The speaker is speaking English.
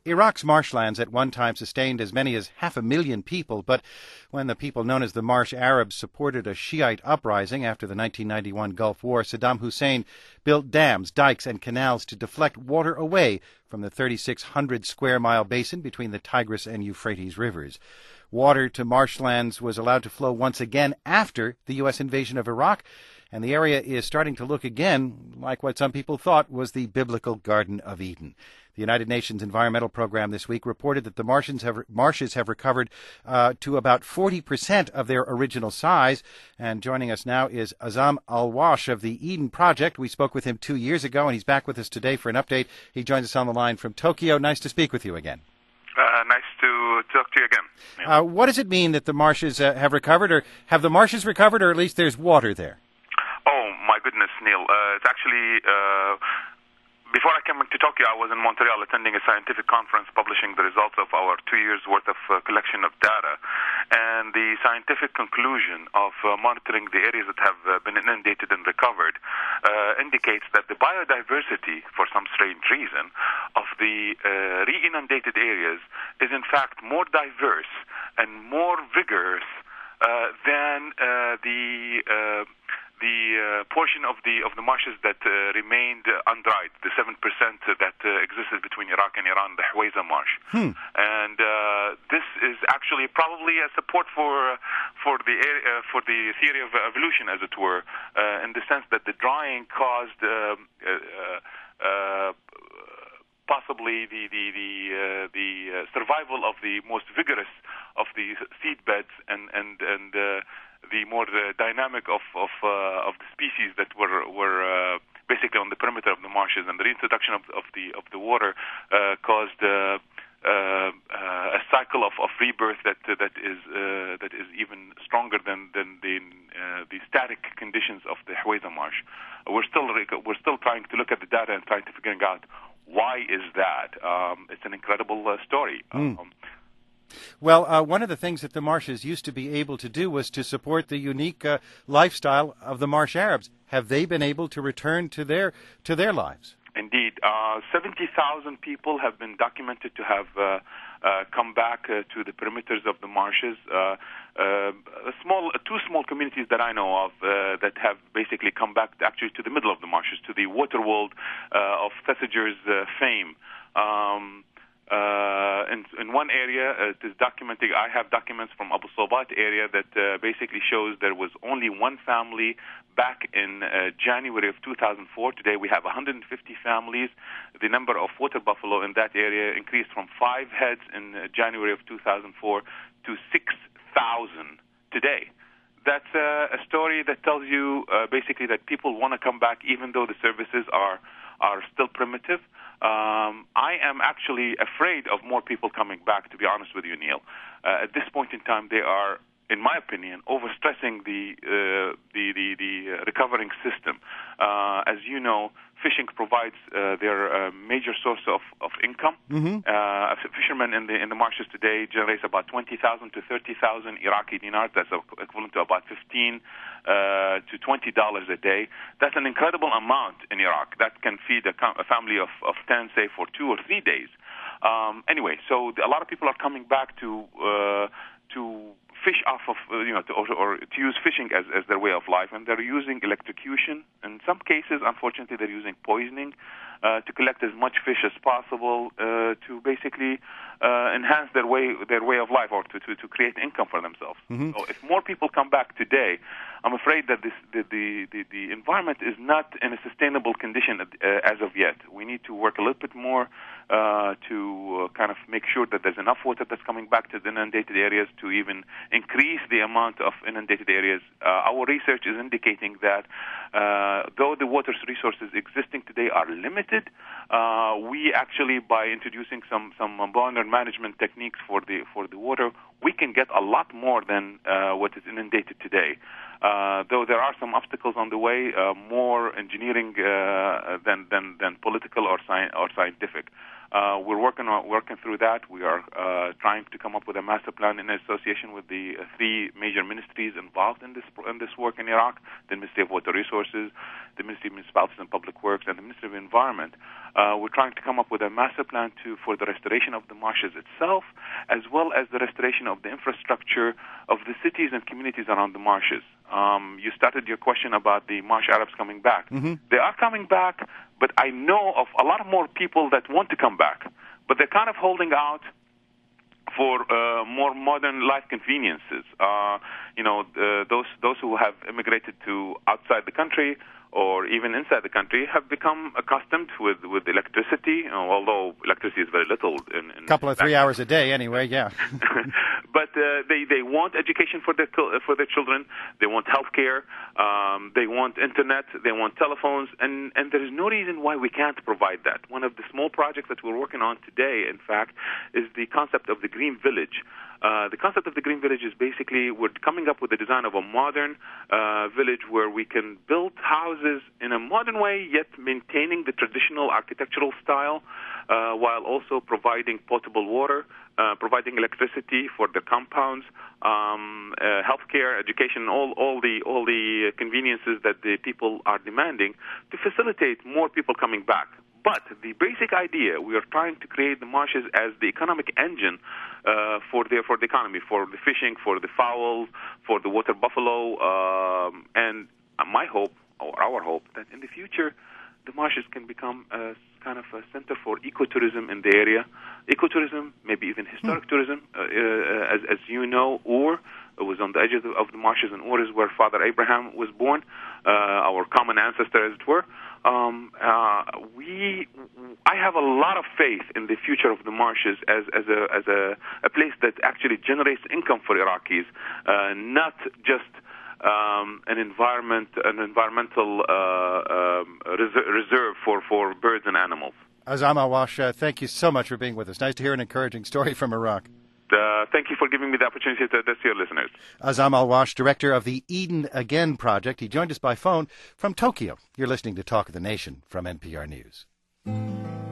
Iraq's marshlands at one time sustained as many as 500,000 people, but when the people known as the Marsh Arabs supported a Shiite uprising after the 1991 Gulf War, Saddam Hussein built dams, dikes, and canals to deflect water away from the 3,600 square mile basin between the Tigris and Euphrates rivers. Water to marshlands was allowed to flow once again after the U.S. invasion of Iraq, and the area is starting to look again like what some people thought was the biblical Garden of Eden. The United Nations Environmental Program this week reported that the marshes have recovered to about 40% of their original size. And joining us now is Azam Al-Wash of the Eden Project. We spoke with him 2 years ago, and he's back with us today for an update. He joins us on the line from Tokyo. Nice to speak with you again. Nice to talk to you again. Yeah. What does it mean that the marshes have recovered, or have the marshes recovered, or at least there's water there? Oh, my goodness, Neil. It's actually... Before I came to Tokyo, I was in Montreal attending a scientific conference publishing the results of our 2 years' worth of collection of data. And the scientific conclusion of monitoring the areas that have been inundated and recovered indicates that the biodiversity, for some strange reason, of the re-inundated areas is in fact more diverse and more vigorous than the portion of the marshes that remained undried, the 7% that existed between Iraq and Iran, the Haweza Marsh. And this is actually probably a support for the theory of evolution, as it were, in the sense that the drying caused possibly the survival of the most vigorous of the seed beds and the more dynamic of the species that were basically on the perimeter of the marshes, and the reintroduction of the water caused a cycle of rebirth that is even stronger than the static conditions of the Haweza Marsh. We're still trying to look at the data and trying to figure out why is that. It's an incredible story. Well, one of the things that the marshes used to be able to do was to support the unique lifestyle of the Marsh Arabs. Have they been able to return to their lives? Indeed. 70,000 people have been documented to have come back to the perimeters of the marshes. Two small communities that I know of that have basically come back actually to the middle of the marshes, to the water world of Thesiger's fame. In one area, it is documenting. I have documents from Abu Sobat area that basically shows there was only one family back in January of 2004. Today we have 150 families. The number of water buffalo in that area increased from 5 heads in January of 2004 to 6,000 today. That's a story that tells you basically that people want to come back even though the services are still primitive. I am actually afraid of more people coming back, to be honest with you, Neil. At this point in time, they are, in my opinion, overstressing the recovering system. As you know, fishing provides their major source of income. Fishermen in the marshes today generates about 20,000 to 30,000 Iraqi dinars. That's equivalent to about $15 to $20 a day. That's an incredible amount in Iraq. That can feed a family of 10, say, for 2 or 3 days. Anyway, so a lot of people are coming back to fish off of, or to use fishing as their way of life, and they're using electrocution. In some cases, unfortunately, they're using poisoning to collect as much fish as possible to basically enhance their way of life, or to create income for themselves. So if more people come back today, I'm afraid that the environment is not in a sustainable condition as of yet. We need to work a little bit more to kind of make sure that there's enough water that's coming back to the inundated areas to even increase the amount of inundated areas. Our research is indicating that though the water resources existing today are limited, we actually, by introducing some abundant management techniques for the water, we can get a lot more than what is inundated today. Though there are some obstacles on the way, more engineering than political or scientific. We're working through that. We are trying to come up with a master plan in association with the three major ministries involved in this work in Iraq: the Ministry of Water Resources, the Ministry of Municipalities and Public Works, and the Ministry of Environment. We're trying to come up with a master plan for the restoration of the marshes itself, as well as the restoration of the infrastructure of the cities and communities around the marshes. You started your question about the Marsh Arabs coming back. Mm-hmm. They are coming back, but I know of a lot more people that want to come back, but they're kind of holding out for more modern life conveniences. Those who have immigrated to outside the country or even inside the country have become accustomed with electricity, although electricity is very little. A couple of 3 hours a day anyway, yeah. But they want education for their children. They want health care. They want internet. They want telephones. And there is no reason why we can't provide that. One of the small projects that we're working on today, in fact, is the concept of the Green Village. The concept of the Green Village is basically we're coming up with the design of a modern village where we can build houses in a modern way, yet maintaining the traditional architectural style, while also providing potable water, providing electricity for the compounds, healthcare, education, all the conveniences that the people are demanding to facilitate more people coming back. But the basic idea, we are trying to create the marshes as the economic engine for the economy, for the fishing, for the fowl, for the water buffalo, and my hope, or our hope, that in the future the marshes can become a kind of a center for ecotourism in the area. Ecotourism, maybe even historic tourism, as you know, Ur was on the edges of the marshes, and Ur is where Father Abraham was born, our common ancestor, as it were. I have a lot of faith in the future of the marshes as a place that actually generates income for Iraqis, not just an environmental reserve for birds and animals. Azzam Alwash, thank you so much for being with us. Nice to hear an encouraging story from Iraq. Thank you for giving me the opportunity to address your listeners. Azzam Alwash, director of the Eden Again project. He joined us by phone from Tokyo. You're listening to Talk of the Nation from NPR News.